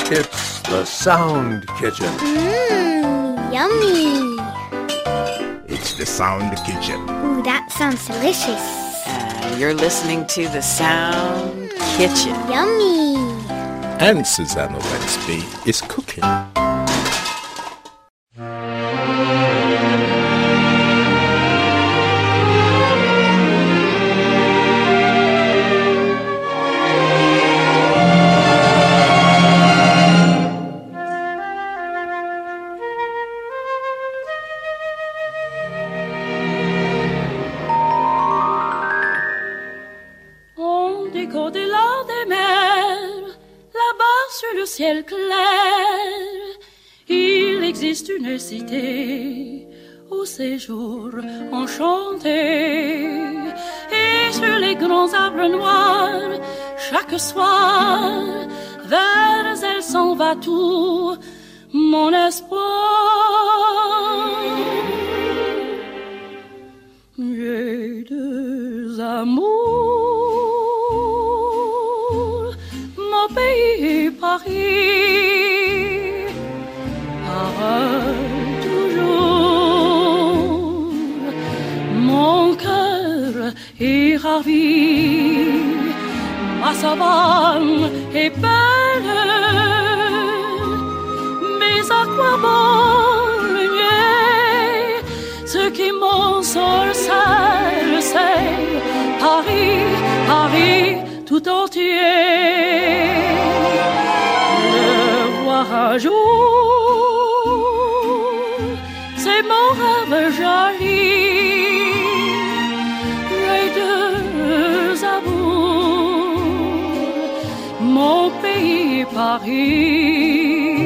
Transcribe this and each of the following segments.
It's the Sound Kitchen. Yummy. It's the Sound Kitchen. Ooh, that sounds delicious. You're listening to the Sound Kitchen. Yummy. And Susanna Wednesby is cooking. Ciel clair, il existe une cité au séjour enchanté, et sur les grands arbres noirs, chaque soir, vers elle s'en va tout mon espoir. J'ai deux amours, mon pays Paris, toujours mon cœur est ravi, ma savane est belle, mais à quoi bon le nier, ce qui m'ensorcelle, c'est Paris, Paris tout entier. Un jour, c'est mon rêve joli, les deux amours, mon pays Paris.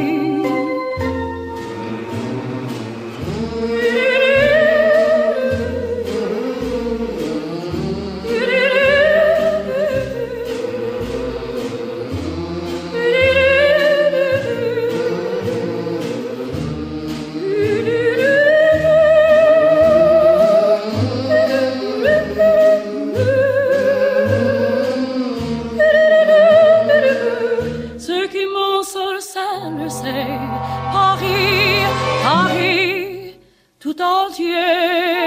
Paris, Paris, tout entier.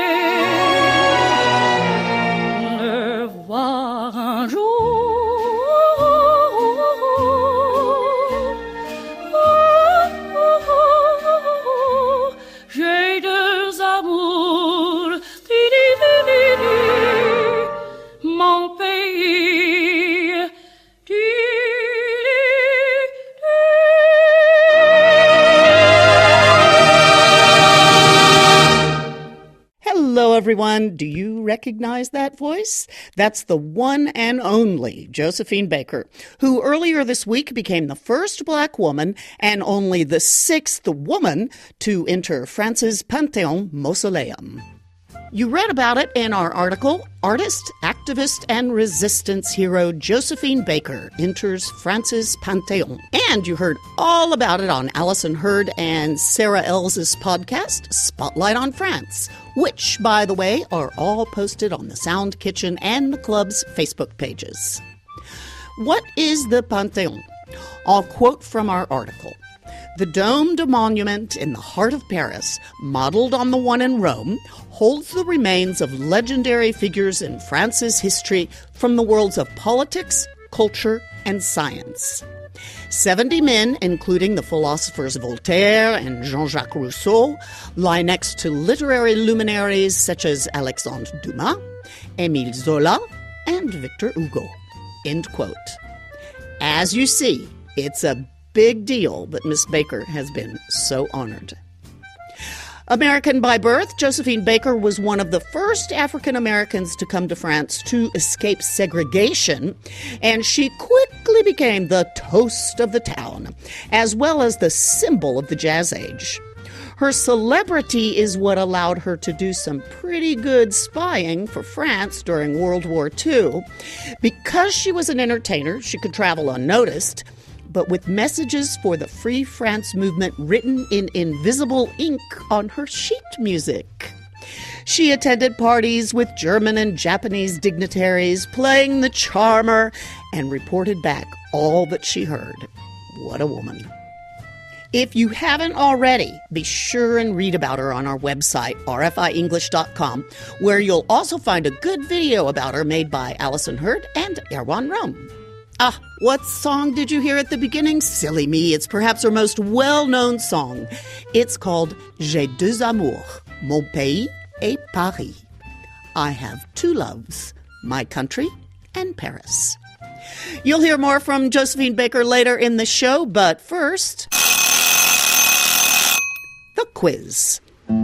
Le voir un jour, j'ai deux amours, mon pays. Hello, everyone. Do you recognize that voice? That's the one and only Josephine Baker, who earlier this week became the first Black woman and only the sixth woman to enter France's Pantheon Mausoleum. You read about it in our article, Artist, Activist, and Resistance Hero Josephine Baker Enters France's Pantheon. And you heard all about it on Alison Hurd and Sarah Ells' podcast, Spotlight on France, which, by the way, are all posted on the Sound Kitchen and the club's Facebook pages. What is the Pantheon? I'll quote from our article. The domed monument in the heart of Paris, modeled on the one in Rome, holds the remains of legendary figures in France's history from the worlds of politics, culture, and science. 70 men, including the philosophers Voltaire and Jean-Jacques Rousseau, lie next to literary luminaries such as Alexandre Dumas, Émile Zola, and Victor Hugo. End quote. As you see, it's a big deal that Miss Baker has been so honored. American by birth, Josephine Baker was one of the first African Americans to come to France to escape segregation, and she quickly became the toast of the town, as well as the symbol of the Jazz Age. Her celebrity is what allowed her to do some pretty good spying for France during World War II. Because she was an entertainer, she could travel unnoticed, but with messages for the Free France movement written in invisible ink on her sheet music. She attended parties with German and Japanese dignitaries, playing the charmer, and reported back all that she heard. What a woman. If you haven't already, be sure and read about her on our website, rfienglish.com, where you'll also find a good video about her made by Allison Hurd and Erwan Rome. What song did you hear at the beginning? Silly me, it's perhaps her most well-known song. It's called J'ai deux amours, mon pays et Paris. I have two loves, my country and Paris. You'll hear more from Josephine Baker later in the show, but first, the quiz.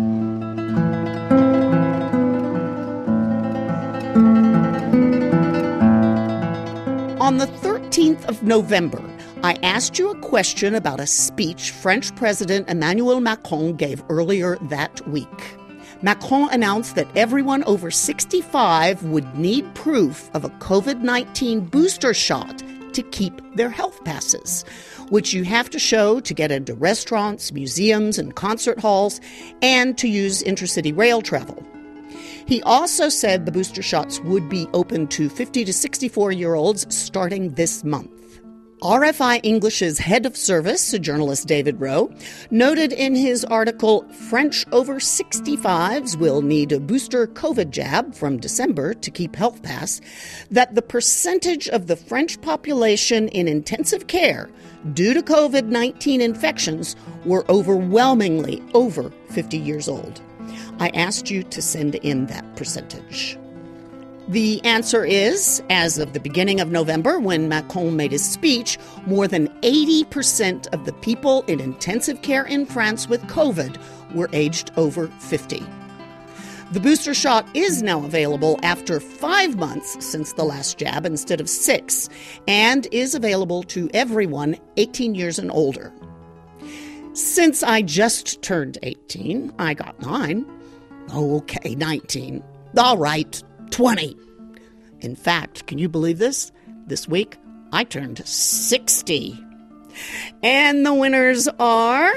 On the 13th of November, I asked you a question about a speech French President Emmanuel Macron gave earlier that week. Macron announced that everyone over 65 would need proof of a COVID-19 booster shot to keep their health passes, which you have to show to get into restaurants, museums, and concert halls, and to use intercity rail travel. He also said the booster shots would be open to 50 to 64-year-olds starting this month. RFI English's head of service, journalist David Rowe, noted in his article, French over 65s will need a booster COVID jab from December to keep health pass, that the percentage of the French population in intensive care due to COVID-19 infections were overwhelmingly over 50 years old. I asked you to send in that percentage. The answer is, as of the beginning of November, when Macron made his speech, more than 80% of the people in intensive care in France with COVID were aged over 50. The booster shot is now available after 5 months since the last jab instead of 6, and is available to everyone 18 years and older. Since I just turned 18, I got 9. Oh, okay, 19. All right, 20. In fact, can you believe this? This week, I turned 60. And the winners are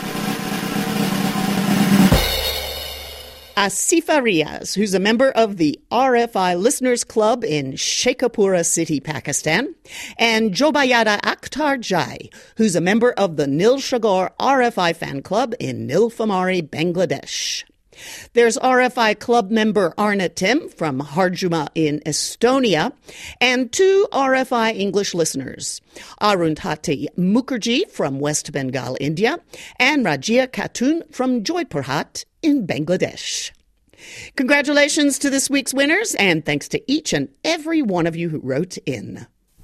Asifa Riaz, who's a member of the RFI Listeners Club in Sheikhupura City, Pakistan, and Jobayada Akhtar Jai, who's a member of the Nilshagor RFI Fan Club in Nilphamari, Bangladesh. There's RFI club member Arna Tim from Harjuma in Estonia, and 2 RFI English listeners, Arundhati Mukherjee from West Bengal, India, and Rajia Khatun from Joypurhat in Bangladesh. Congratulations to this week's winners, and thanks to each and every one of you who wrote in.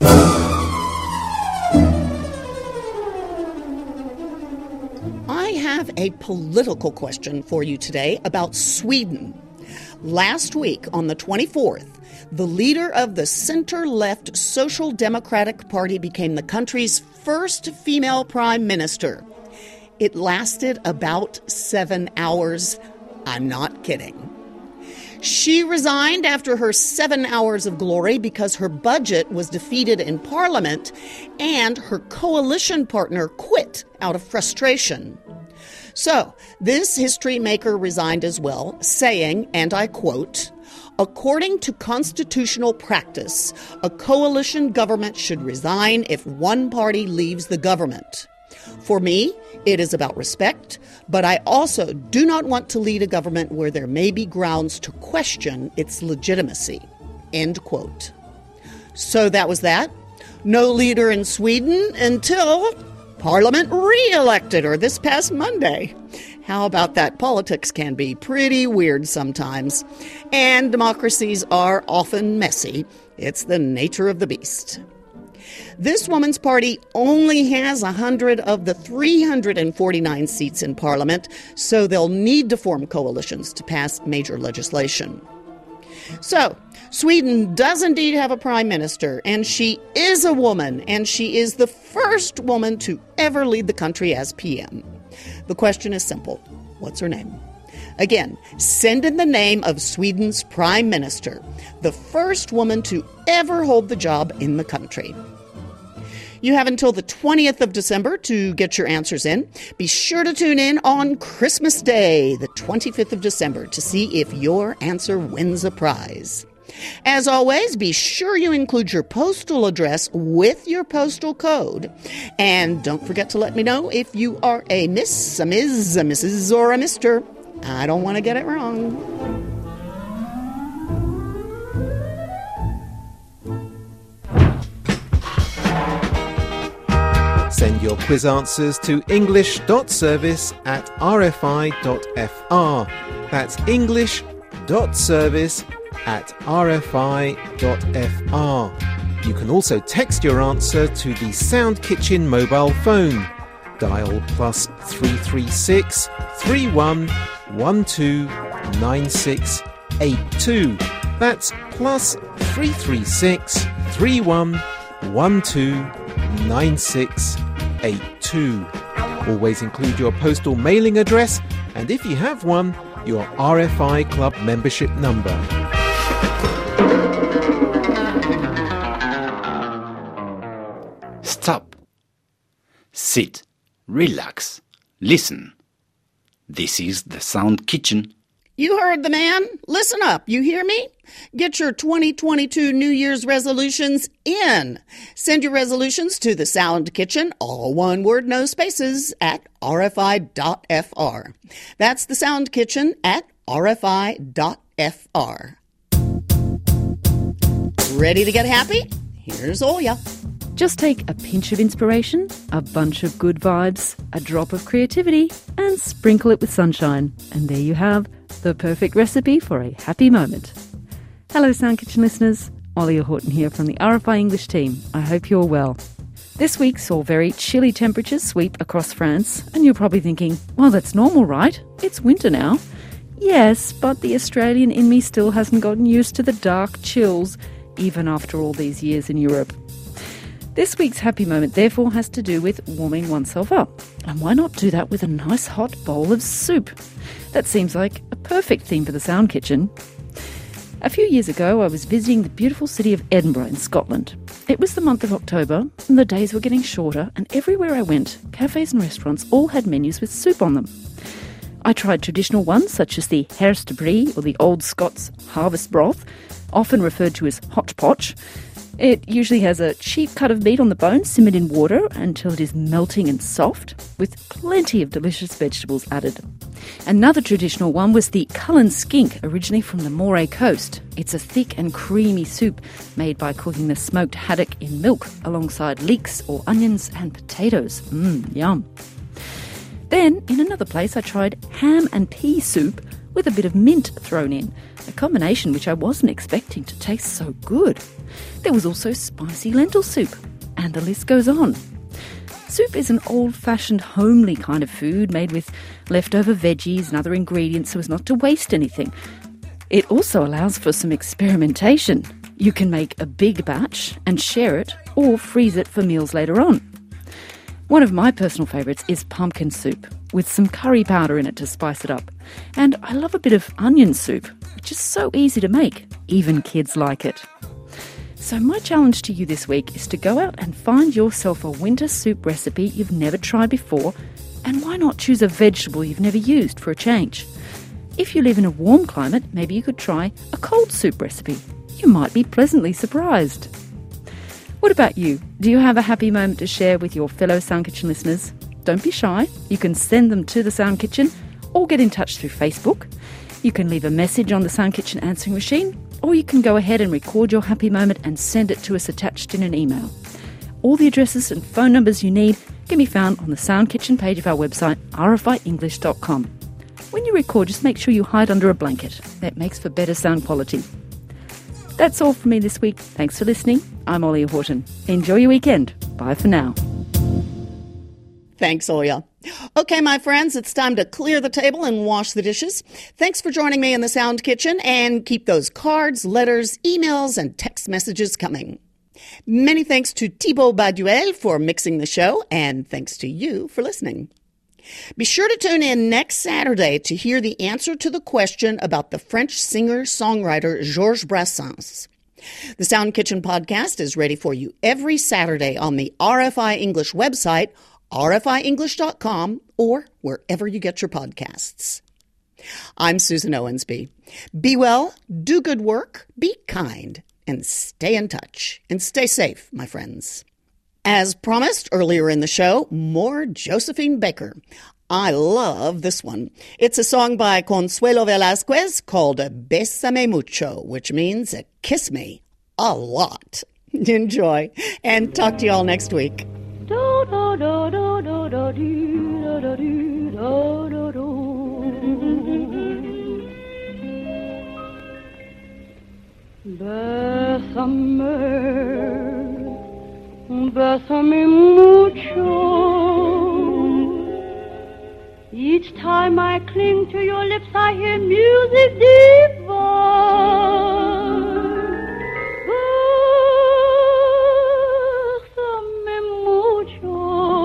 I have a political question for you today about Sweden. Last week, on the 24th, the leader of the center-left Social Democratic Party became the country's first female prime minister. It lasted about 7 hours. I'm not kidding. She resigned after her 7 hours of glory because her budget was defeated in Parliament and her coalition partner quit out of frustration. So, this history maker resigned as well, saying, and I quote, "According to constitutional practice, a coalition government should resign if one party leaves the government. For me, it is about respect, but I also do not want to lead a government where there may be grounds to question its legitimacy." End quote. So that was that. No leader in Sweden until Parliament re-elected her this past Monday. How about that? Politics can be pretty weird sometimes, and democracies are often messy. It's the nature of the beast. This woman's party only has 100 of the 349 seats in Parliament, so they'll need to form coalitions to pass major legislation. So, Sweden does indeed have a prime minister, and she is a woman, and she is the first woman to ever lead the country as PM. The question is simple. What's her name? Again, send in the name of Sweden's prime minister, the first woman to ever hold the job in the country. You have until the 20th of December to get your answers in. Be sure to tune in on Christmas Day, the 25th of December, to see if your answer wins a prize. As always, be sure you include your postal address with your postal code. And don't forget to let me know if you are a Miss, a Ms., a Mrs., or a Mr. I don't want to get it wrong. Send your quiz answers to english.service@rfi.fr. That's english.service@rfi.fr. You can also text your answer to the Sound Kitchen mobile phone. Dial +336 31 12 9682. That's +336 31 12 9682. Always include your postal mailing address, and if you have one, your RFI Club membership number. Stop. Sit. Relax. Listen. This is the Sound Kitchen. You heard the man. Listen up. You hear me? Get your 2022 New Year's resolutions in. Send your resolutions to the Sound Kitchen, all one word, no spaces, at rfi.fr. That's the Sound Kitchen at rfi.fr. Ready to get happy? Here's Olya. Just take a pinch of inspiration, a bunch of good vibes, a drop of creativity, and sprinkle it with sunshine. And there you have the perfect recipe for a happy moment. Hello, Sound Kitchen listeners. Olya Horton here from the RFI English team. I hope you're well. This week saw very chilly temperatures sweep across France, and you're probably thinking, well, that's normal, right? It's winter now. Yes, but the Australian in me still hasn't gotten used to the dark chills, even after all these years in Europe. This week's happy moment, therefore, has to do with warming oneself up. And why not do that with a nice hot bowl of soup? That seems like a perfect theme for the Sound Kitchen. A few years ago, I was visiting the beautiful city of Edinburgh in Scotland. It was the month of October, and the days were getting shorter, and everywhere I went, cafes and restaurants all had menus with soup on them. I tried traditional ones, such as the Herse de Brie or the Old Scots harvest broth, often referred to as hotch potch. It usually has a cheap cut of meat on the bone, simmered in water until it is melting and soft, with plenty of delicious vegetables added. Another traditional one was the Cullen Skink, originally from the Moray coast. It's a thick and creamy soup made by cooking the smoked haddock in milk alongside leeks or onions and potatoes. Yum. Then, in another place, I tried ham and pea soup with a bit of mint thrown in, a combination which I wasn't expecting to taste so good. There was also spicy lentil soup, and the list goes on. Soup is an old-fashioned, homely kind of food made with leftover veggies and other ingredients so as not to waste anything. It also allows for some experimentation. You can make a big batch and share it, or freeze it for meals later on. One of my personal favourites is pumpkin soup, with some curry powder in it to spice it up. And I love a bit of onion soup, which is so easy to make. Even kids like it. So my challenge to you this week is to go out and find yourself a winter soup recipe you've never tried before, and why not choose a vegetable you've never used for a change? If you live in a warm climate, maybe you could try a cold soup recipe. You might be pleasantly surprised. What about you? Do you have a happy moment to share with your fellow Sound Kitchen listeners? Don't be shy. You can send them to the Sound Kitchen or get in touch through Facebook. You can leave a message on the Sound Kitchen answering machine, or you can go ahead and record your happy moment and send it to us attached in an email. All the addresses and phone numbers you need can be found on the Sound Kitchen page of our website, rfienglish.com. When you record, just make sure you hide under a blanket. That makes for better sound quality. That's all from me this week. Thanks for listening. I'm Olya Horton. Enjoy your weekend. Bye for now. Thanks, Olya. Okay, my friends, it's time to clear the table and wash the dishes. Thanks for joining me in the Sound Kitchen, and keep those cards, letters, emails, and text messages coming. Many thanks to Thibaut Baduel for mixing the show, and thanks to you for listening. Be sure to tune in next Saturday to hear the answer to the question about the French singer-songwriter Georges Brassens. The Sound Kitchen podcast is ready for you every Saturday on the RFI English website, rfienglish.com, or wherever you get your podcasts. I'm Susan Owensby. Be well, do good work, be kind, and stay in touch. And stay safe, my friends. As promised earlier in the show, more Josephine Baker. I love this one. It's a song by Consuelo Velasquez called Bésame Mucho, which means kiss me a lot. Enjoy, and talk to you all next week. Bésame, bésame mucho. Each time I cling to your lips, I hear music divine. Bésame mucho.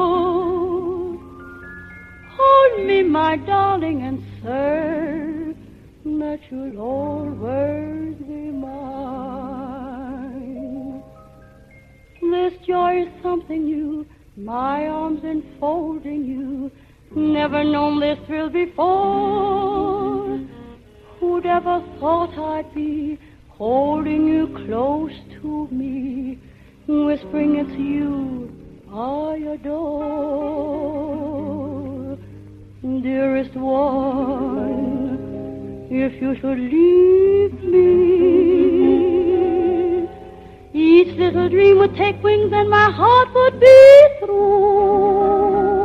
Hold me, my darling, and say that you'll always be mine. This joy is something new, my arms enfolding you. Never known this thrill before. Who'd ever thought I'd be holding you close to me, whispering it's you I adore. Dearest one, if you should leave me, each little dream would take wings and my heart would be through.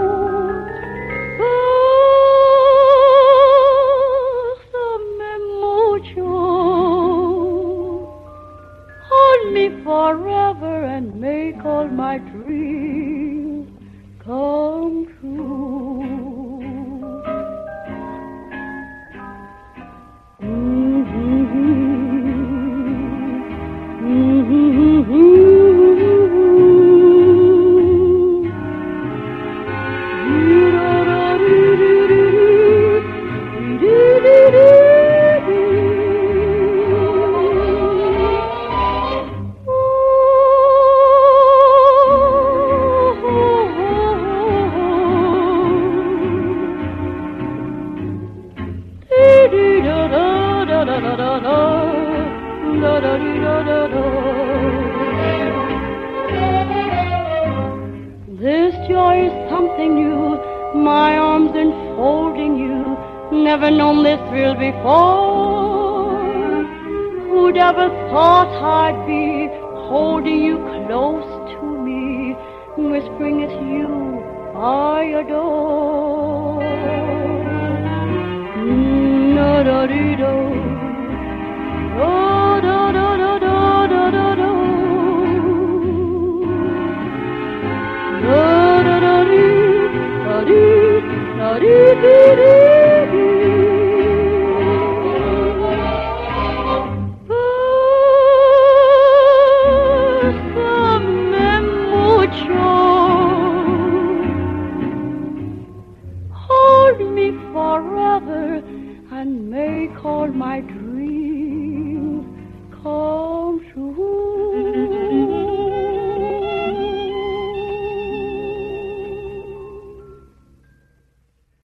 Hold me forever and make all my dreams come true. This joy is something new, my arms enfolding you. Never known this thrill before. Who'd ever thought I'd be holding you close to me, whispering it's you I adore. Da-da-dee-do. Bésame mucho. Hold me forever and make all my dreams come true.